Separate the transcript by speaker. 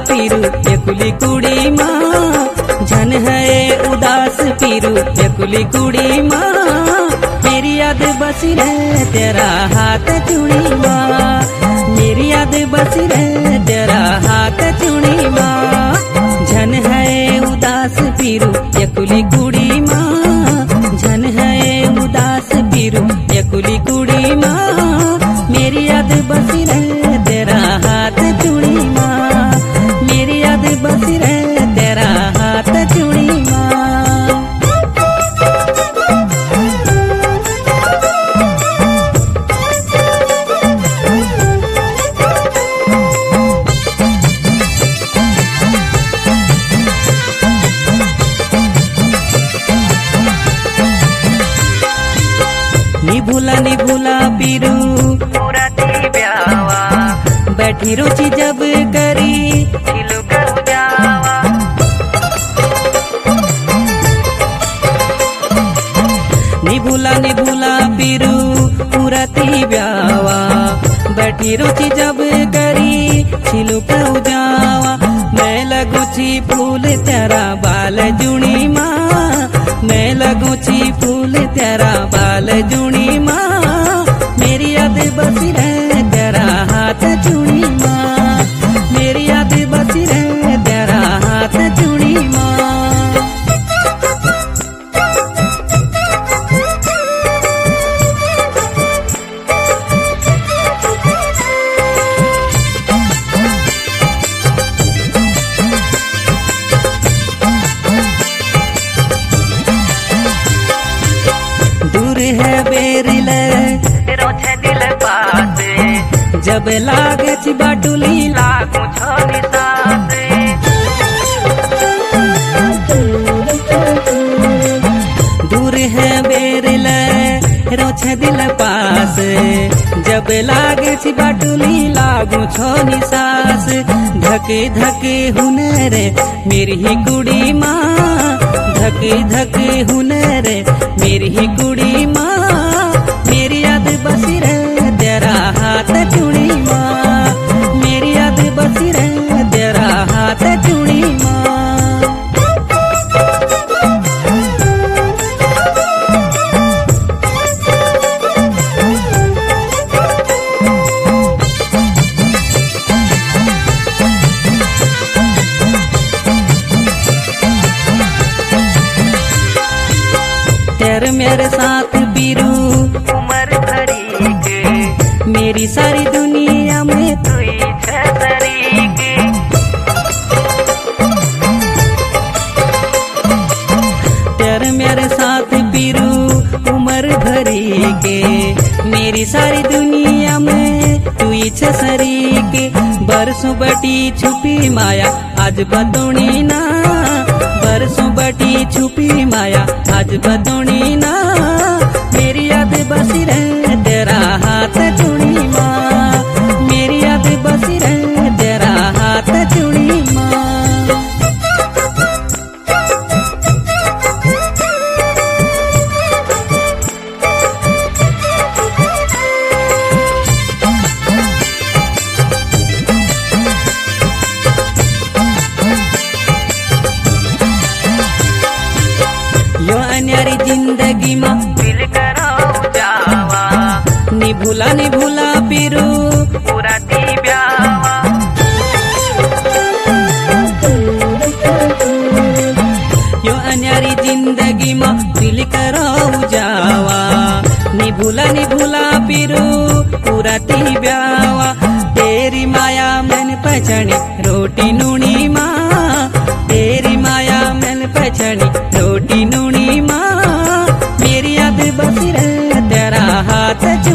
Speaker 1: पीरू यकुली कुड़ी माँ, झन है उदास पीरू यकुली कुड़ी माँ। मेरी याद बसी रहे तेरा हाथ चूड़ी माँ, मेरी याद बसी रहे तेरा हाथ चूड़ी माँ। झन है उदास पीरू यकुली कुड़ी माँ, झन है उदास पीरू यकुली कुड़ी माँ। मेरी याद बसी रहे तेरा हाथ चूड़ी माँ, मेरी याद बसी रहे तेरा हाथ चूड़ी माँ। नि भूला पीरू
Speaker 2: पूरा दी ब्यावा,
Speaker 1: बैठी रुचि जब करी
Speaker 2: खिलू कर जावा।
Speaker 1: नि भूला पीरू पूरा ती ब्यावा, बैठी रुचि जब करी छिलू कहू जावा। मैं लगू छी फूल तेरा बाल जुणी माँ, मैं लगू छी फूल तेरा बाल जुणी माँ। मेरी याद बसी रहे तेरा हाथ चूड़ी माँ, मेरी याद बसी रहे तेरा हाथ चूड़ी माँ। दूर है बेरिल
Speaker 2: रोछे दिल पास,
Speaker 1: जब लागे छी बाटुली
Speaker 2: लागू छोरी सास।
Speaker 1: दूर है बेरिल रोछे दिल पास, जब लागे छी बाटुली लागू छोनी सास। धके धके हुनर मेरी ही कुड़ी माँ, धके धके हुनर मेरी ही कुड़ी माँ। मेरी याद बसी रहे तेरा हाथ चूड़ी माँ, मेरी याद बसी रहे तेरा हाथ चूड़ी माँ। तेरे मेरे साथ पीरू
Speaker 2: उम्र भरी के,
Speaker 1: मेरी सारी दुनिया में
Speaker 2: तुई छतरी के।
Speaker 1: तेरे मेरे साथ पीरू उम्र भरी के, मेरी सारी दुनिया में तू छसरी के। बरसों बटी छुपी माया आज बतौनी ना, बरसों बटी छुपी माया आज बतौनी ना। मेरी याद बसी रहे तेरा हाथ चूड़ी माँ, मेरी याद बसी रहे तेरा हाथ चूड़ी माँ। यो अन्यारी जिंदगी माँ
Speaker 2: दिल करो जावा,
Speaker 1: नि भूला पीरू
Speaker 2: पूरा दी ब्यावा।
Speaker 1: यो अन्यारी जिंदगी माँ दिल करो जावा। नि भूला पीरू पूरा ती ब्यावा। तेरी माया मैंने पहचानी रोटी नूनी माँ, तेरी माया मैंने पहचानी रोटी नूनी माँ। मेरी याद बसी रहे तेरा हाथ